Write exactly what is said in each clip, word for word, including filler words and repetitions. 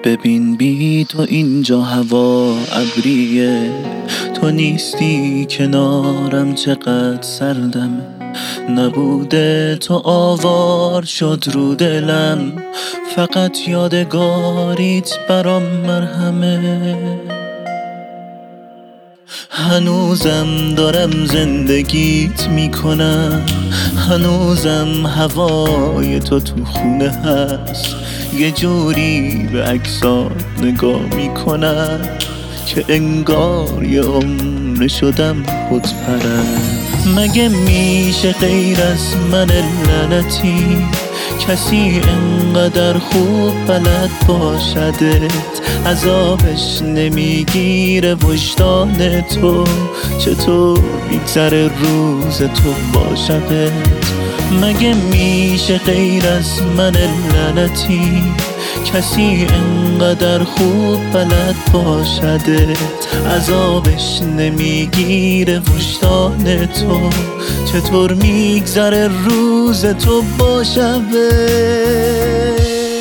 ببین بی تو اینجا هوا ابریه، تو نیستی کنارم چقدر سردم، نبوده تو آوار شد رو دلم، فقط یادگاریت برام مرهمه. هنوزم دارم زندگیت میکنم، هنوزم هوای تو تو خونه هست، یه جوری به عکسات نگاه میکنم که انگار یه عمر شدم بت پرست. مگه میشه غیر از من لعنتی کسی انقدر خوب بلد باشدت، عذابش نمیگیره وجدان تو، چطور میگذره روز تو با شبت؟ مگه میشه غیر از من لعنتی کسی انقدر خوب بلد باشدت، عذابش نمیگیره وجدان تو، چطور میگذره روز تو با شبت؟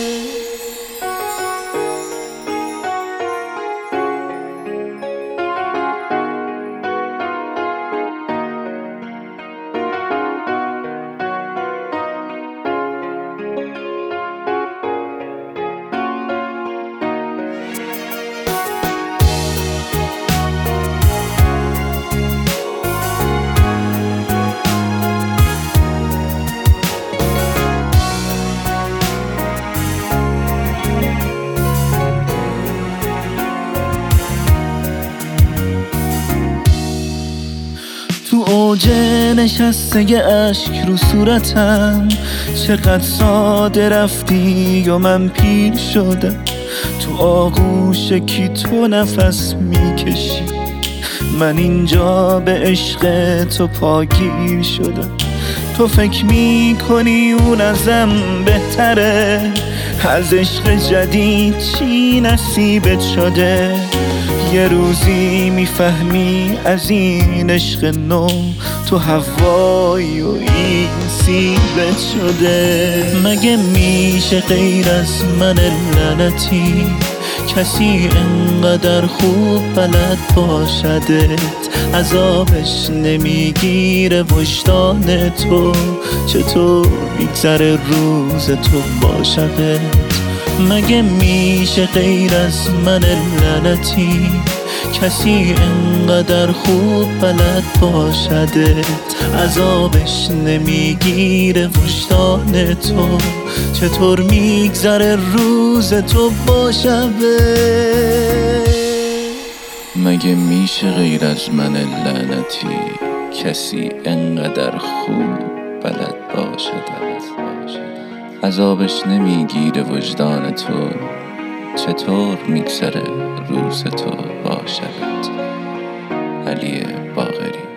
تو اوج نشسته ی اشک رو صورتم، چقدر ساده رفتی و من پیر شدم، تو آغوش کی تو نفس میکشی، من اینجا به عشق تو پاگیر شدم. تو فکر میکنی اون ازم بهتره، از عشق جدید چی نصیبت شده، یه روزی میفهمی از این عشق نو تو هوایی و این سیبت شده. مگه میشه غیر از من لعنتی کسی انقدر خوب بلد باشدت، عذابش نمیگیره وجدان تو، چطور میگذره روز تو با شبت؟ مگه میشه غیر از من لعنتی کسی انقدر خوب بلد باشدت، عذابش نمیگیره وجدان تو، چطور میگذره روز تو با شبت؟ مگه میشه غیر از من لعنتی کسی انقدر خوب بلد باشدت، عذابش نمیگیره وجدان تو، چطور میگذره روز تو با شبت؟ علی باقری.